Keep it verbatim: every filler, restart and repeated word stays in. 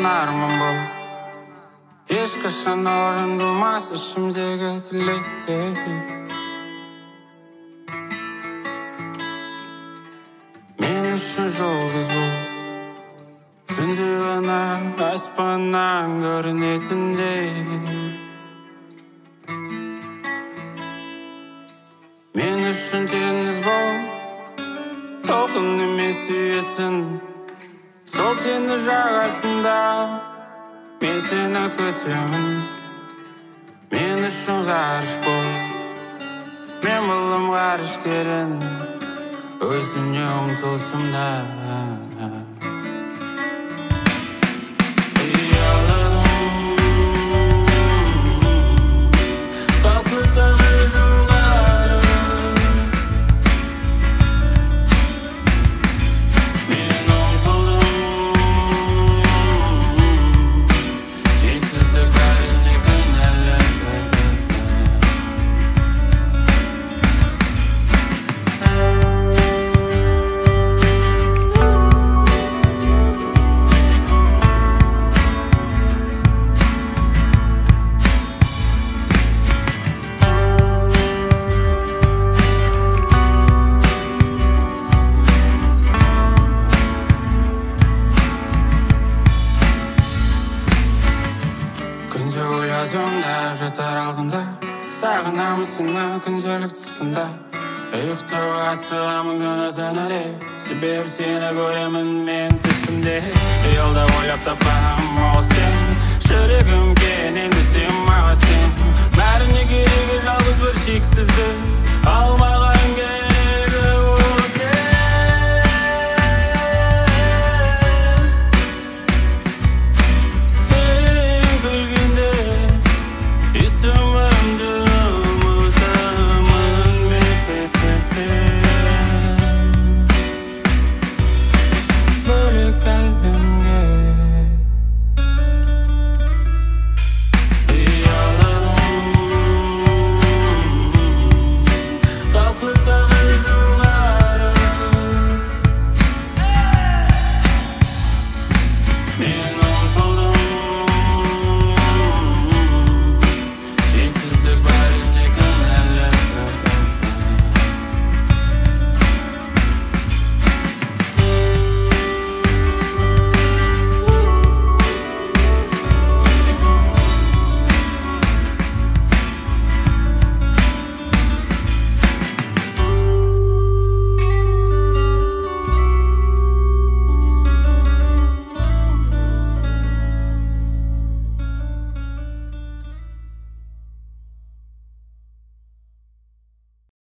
арман бұл ешқашан орындалмас ішімдегі тілектер. Мен үшін жұлдыз бұл түнде ғана аспаннан көрінетіндей. Мен үшін теңіз бұл толқын емес сүйетін, сол теңіз жағасында мен сені күтемін. Мен үшін ғарыш бұл, мен болам ғарышкерің, өзіңе ұмтылсам да. Күнде ойласам да жатар алдымда, сағынамысың күнделік тұсында. Ұйықтауға асығамын күні түніде, себебі сені көремін мен түсімде. Ұялда ойлап тапқаным ол сен, жүрегім кенен десем маған сен. Бәріне керек